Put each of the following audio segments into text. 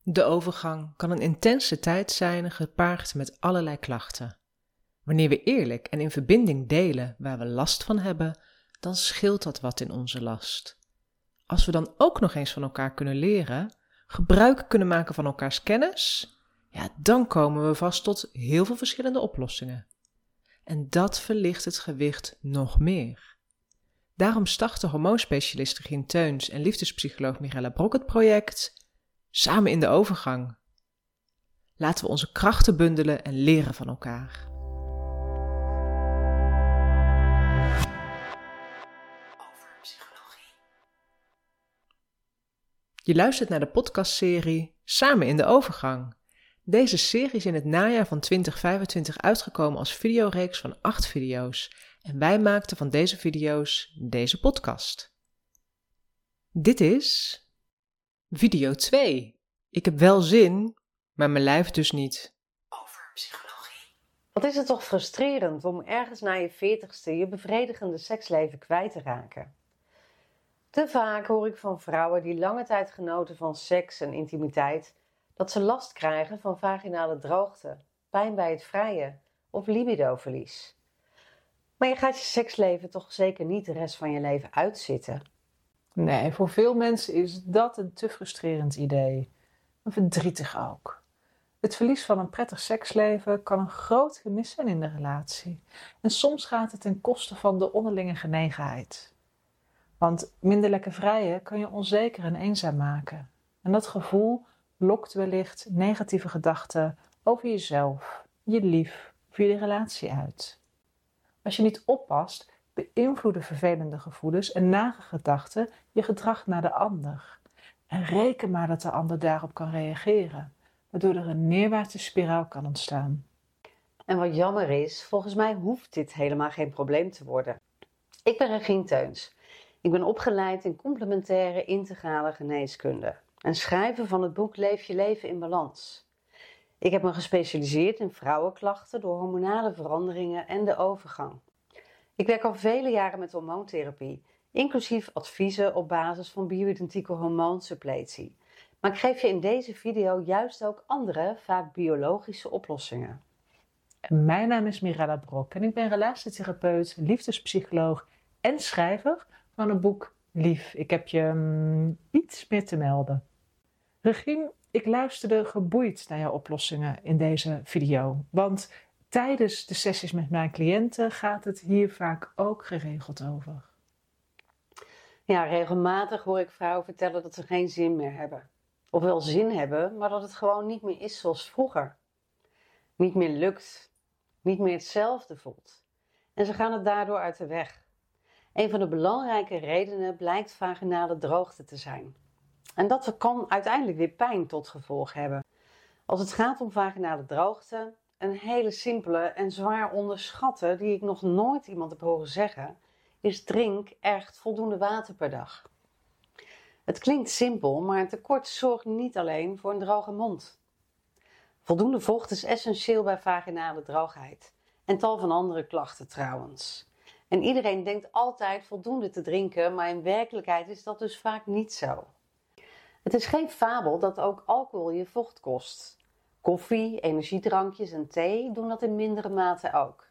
De overgang kan een intense tijd zijn gepaard met allerlei klachten. Wanneer we eerlijk en in verbinding delen waar we last van hebben, dan scheelt dat wat in onze last. Als we dan ook nog eens van elkaar kunnen leren, gebruik kunnen maken van elkaars kennis, dan komen we vast tot heel veel verschillende oplossingen. En dat verlicht het gewicht nog meer. Daarom starten hormoonspecialist Regine Teuns en liefdespsycholoog Mirella Brok het project Samen in de overgang. Laten we onze krachten bundelen en leren van elkaar. Over psychologie. Je luistert naar de podcastserie Samen in de overgang. Deze serie is in het najaar van 2025 uitgekomen als videoreeks van 8 video's. En wij maakten van deze video's deze podcast. Dit is video 2. Ik heb wel zin, maar mijn lijf dus niet. Over psychologie. Wat is het toch frustrerend om ergens na je 40ste je bevredigende seksleven kwijt te raken. Te vaak hoor ik van vrouwen die lange tijd genoten van seks en intimiteit, dat ze last krijgen van vaginale droogte, pijn bij het vrijen of libidoverlies. Maar je gaat je seksleven toch zeker niet de rest van je leven uitzitten? Nee, voor veel mensen is dat een te frustrerend idee. En verdrietig ook. Het verlies van een prettig seksleven kan een groot gemis zijn in de relatie. En soms gaat het ten koste van de onderlinge genegenheid. Want minder lekker vrijen kan je onzeker en eenzaam maken. En dat gevoel lokt wellicht negatieve gedachten over jezelf, je lief of je relatie uit. Als je niet oppast, beïnvloeden vervelende gevoelens en nare gedachten je gedrag naar de ander. En reken maar dat de ander daarop kan reageren, waardoor er een neerwaartse spiraal kan ontstaan. En wat jammer is, volgens mij hoeft dit helemaal geen probleem te worden. Ik ben Regine Teuns. Ik ben opgeleid in complementaire integrale geneeskunde en schrijver van het boek Leef je leven in balans. Ik heb me gespecialiseerd in vrouwenklachten door hormonale veranderingen en de overgang. Ik werk al vele jaren met hormoontherapie, inclusief adviezen op basis van bio-identieke hormoonsuppletie. Maar ik geef je in deze video juist ook andere, vaak biologische oplossingen. Mijn naam is Mirella Brok en ik ben relatietherapeut, liefdespsycholoog en schrijver van het boek Lief. Ik heb je iets meer te melden. Regine, ik luisterde geboeid naar jouw oplossingen in deze video, want tijdens de sessies met mijn cliënten gaat het hier vaak ook geregeld over. Ja, regelmatig hoor ik vrouwen vertellen dat ze geen zin meer hebben. Of wel zin hebben, maar dat het gewoon niet meer is zoals vroeger. Niet meer lukt, niet meer hetzelfde voelt. En ze gaan het daardoor uit de weg. Een van de belangrijke redenen blijkt vaginale droogte te zijn. En dat kan uiteindelijk weer pijn tot gevolg hebben. Als het gaat om vaginale droogte, een hele simpele en zwaar onderschatte die ik nog nooit iemand heb horen zeggen, is drink echt voldoende water per dag. Het klinkt simpel, maar een tekort zorgt niet alleen voor een droge mond. Voldoende vocht is essentieel bij vaginale droogheid en tal van andere klachten trouwens. En iedereen denkt altijd voldoende te drinken, maar in werkelijkheid is dat dus vaak niet zo. Het is geen fabel dat ook alcohol je vocht kost. Koffie, energiedrankjes en thee doen dat in mindere mate ook.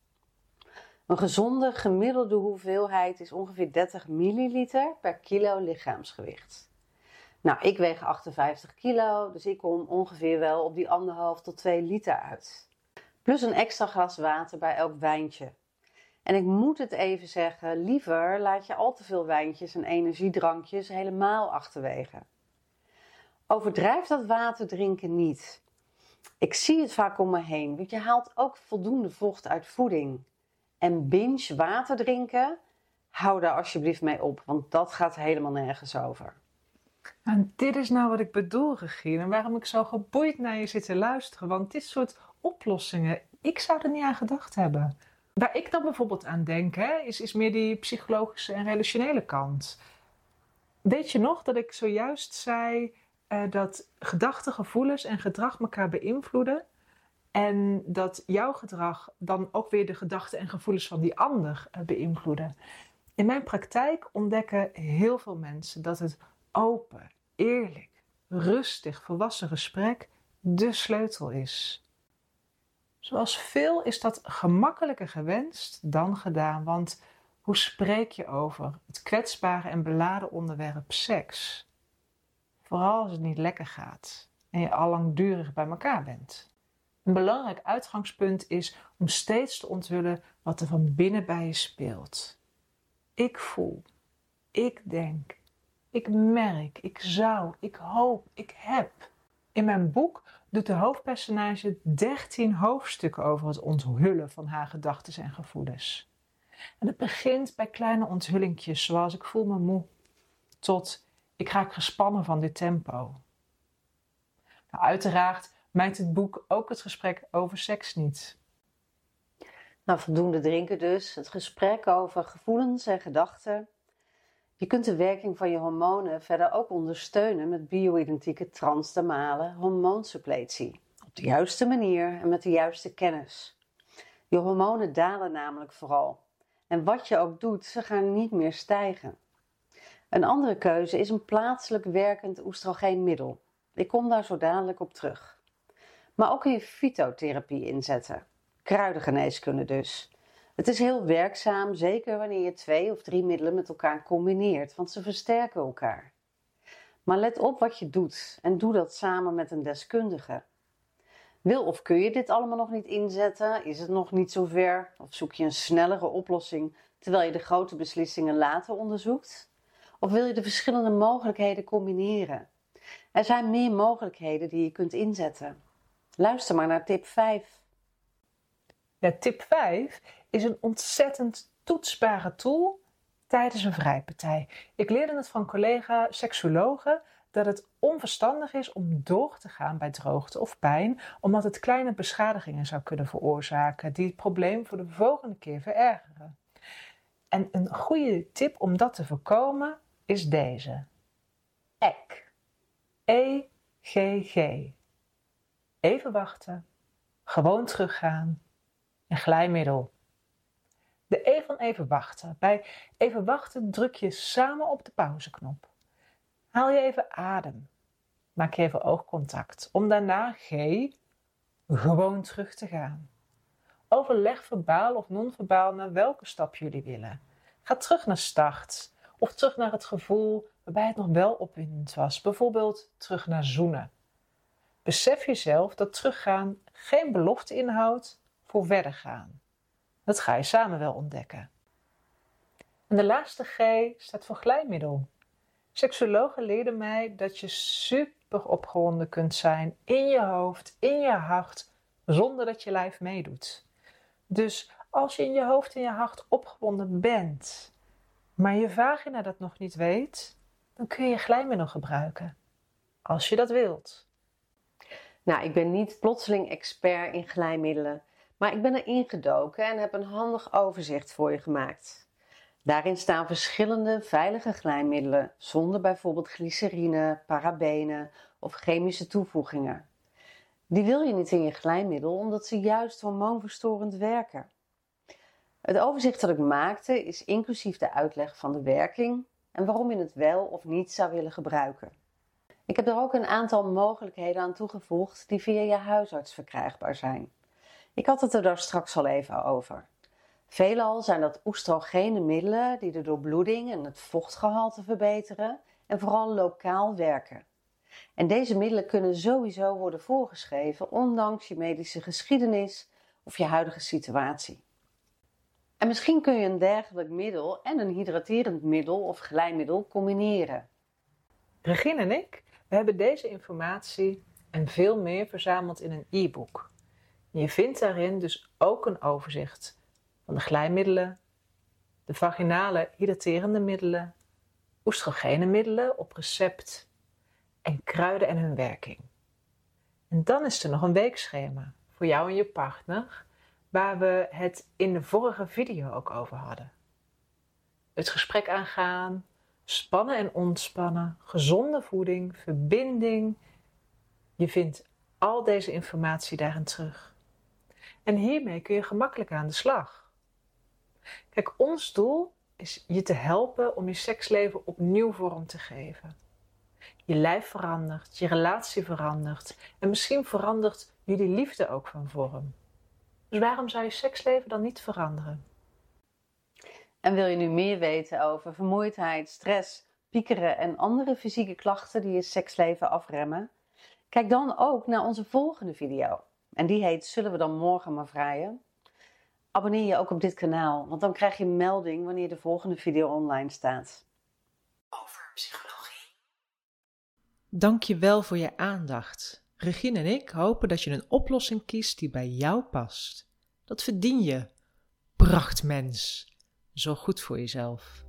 Een gezonde gemiddelde hoeveelheid is ongeveer 30 milliliter per kilo lichaamsgewicht. Nou, ik weeg 58 kilo, dus ik kom ongeveer wel op die 1,5 tot 2 liter uit. Plus een extra glas water bij elk wijntje. En ik moet het even zeggen, liever laat je al te veel wijntjes en energiedrankjes helemaal achterwege. Overdrijf dat water drinken niet. Ik zie het vaak om me heen, want je haalt ook voldoende vocht uit voeding. En binge water drinken, hou daar alsjeblieft mee op, want dat gaat helemaal nergens over. En dit is nou wat ik bedoel, Regine, en waarom ik zo geboeid naar je zit te luisteren. Want dit soort oplossingen, ik zou er niet aan gedacht hebben. Waar ik dan bijvoorbeeld aan denk, is meer die psychologische en relationele kant. Weet je nog dat ik zojuist zei dat gedachten, gevoelens en gedrag elkaar beïnvloeden? En dat jouw gedrag dan ook weer de gedachten en gevoelens van die ander beïnvloeden. In mijn praktijk ontdekken heel veel mensen dat het open, eerlijk, rustig, volwassen gesprek de sleutel is. Zoals veel is dat gemakkelijker gewenst dan gedaan, want hoe spreek je over het kwetsbare en beladen onderwerp seks? Vooral als het niet lekker gaat en je al langdurig bij elkaar bent. Een belangrijk uitgangspunt is om steeds te onthullen wat er van binnen bij je speelt. Ik voel, ik denk, ik merk, ik zou, ik hoop, ik heb. In mijn boek doet de hoofdpersonage 13 hoofdstukken over het onthullen van haar gedachten en gevoelens. En het begint bij kleine onthullingjes zoals ik voel me moe, tot ik raak gespannen van dit tempo. Nou, uiteraard mijt het boek ook het gesprek over seks niet. Nou, voldoende drinken dus, het gesprek over gevoelens en gedachten. Je kunt de werking van je hormonen verder ook ondersteunen met bio-identieke transdermale hormoonsuppletie. Op de juiste manier en met de juiste kennis. Je hormonen dalen namelijk vooral. En wat je ook doet, ze gaan niet meer stijgen. Een andere keuze is een plaatselijk werkend oestrogeenmiddel. Ik kom daar zo dadelijk op terug. Maar ook kun je fytotherapie inzetten. Kruidengeneeskunde dus. Het is heel werkzaam, zeker wanneer je 2 of 3 middelen met elkaar combineert, want ze versterken elkaar. Maar let op wat je doet en doe dat samen met een deskundige. Wil of kun je dit allemaal nog niet inzetten? Is het nog niet zover? Of zoek je een snellere oplossing terwijl je de grote beslissingen later onderzoekt? Of wil je de verschillende mogelijkheden combineren? Er zijn meer mogelijkheden die je kunt inzetten. Luister maar naar tip 5. Ja, tip 5 is een ontzettend toetsbare tool tijdens een vrijpartij. Ik leerde het van collega seksuologen dat het onverstandig is om door te gaan bij droogte of pijn, omdat het kleine beschadigingen zou kunnen veroorzaken die het probleem voor de volgende keer verergeren. En een goede tip om dat te voorkomen is deze. EGG. E-G-G. Even wachten, gewoon teruggaan en glijmiddel. De E van even wachten. Bij even wachten druk je samen op de pauzeknop. Haal je even adem. Maak je even oogcontact. Om daarna G gewoon terug te gaan. Overleg verbaal of non-verbaal naar welke stap jullie willen. Ga terug naar start. Of terug naar het gevoel waarbij het nog wel opwindend was. Bijvoorbeeld terug naar zoenen. Besef jezelf dat teruggaan geen belofte inhoudt voor verder gaan. Dat ga je samen wel ontdekken. En de laatste G staat voor glijmiddel. Seksuologen leerden mij dat je super opgewonden kunt zijn in je hoofd, in je hart, zonder dat je lijf meedoet. Dus als je in je hoofd en je hart opgewonden bent, maar je vagina dat nog niet weet, dan kun je glijmiddel gebruiken. Als je dat wilt. Nou, ik ben niet plotseling expert in glijmiddelen, maar ik ben er ingedoken en heb een handig overzicht voor je gemaakt. Daarin staan verschillende veilige glijmiddelen, zonder bijvoorbeeld glycerine, parabenen of chemische toevoegingen. Die wil je niet in je glijmiddel, omdat ze juist hormoonverstorend werken. Het overzicht dat ik maakte is inclusief de uitleg van de werking en waarom je het wel of niet zou willen gebruiken. Ik heb er ook een aantal mogelijkheden aan toegevoegd die via je huisarts verkrijgbaar zijn. Ik had het er daar straks al even over. Veelal zijn dat oestrogene middelen die de doorbloeding en het vochtgehalte verbeteren en vooral lokaal werken. En deze middelen kunnen sowieso worden voorgeschreven ondanks je medische geschiedenis of je huidige situatie. En misschien kun je een dergelijk middel en een hydraterend middel of glijmiddel combineren. Regine en ik, we hebben deze informatie en veel meer verzameld in een e-book. Je vindt daarin dus ook een overzicht van de glijmiddelen, de vaginale hydraterende middelen, oestrogene middelen op recept en kruiden en hun werking. En dan is er nog een weekschema voor jou en je partner, waar we het in de vorige video ook over hadden. Het gesprek aangaan, spannen en ontspannen, gezonde voeding, verbinding. Je vindt al deze informatie daarin terug. En hiermee kun je gemakkelijk aan de slag. Kijk, ons doel is je te helpen om je seksleven opnieuw vorm te geven. Je lijf verandert, je relatie verandert en misschien verandert jullie liefde ook van vorm. Dus waarom zou je seksleven dan niet veranderen? En wil je nu meer weten over vermoeidheid, stress, piekeren en andere fysieke klachten die je seksleven afremmen? Kijk dan ook naar onze volgende video. En die heet Zullen we dan morgen maar vrijen? Abonneer je ook op dit kanaal, want dan krijg je een melding wanneer de volgende video online staat. Over psychologie. Dank je wel voor je aandacht. Regine en ik hopen dat je een oplossing kiest die bij jou past. Dat verdien je. Prachtmens. Zorg goed voor jezelf.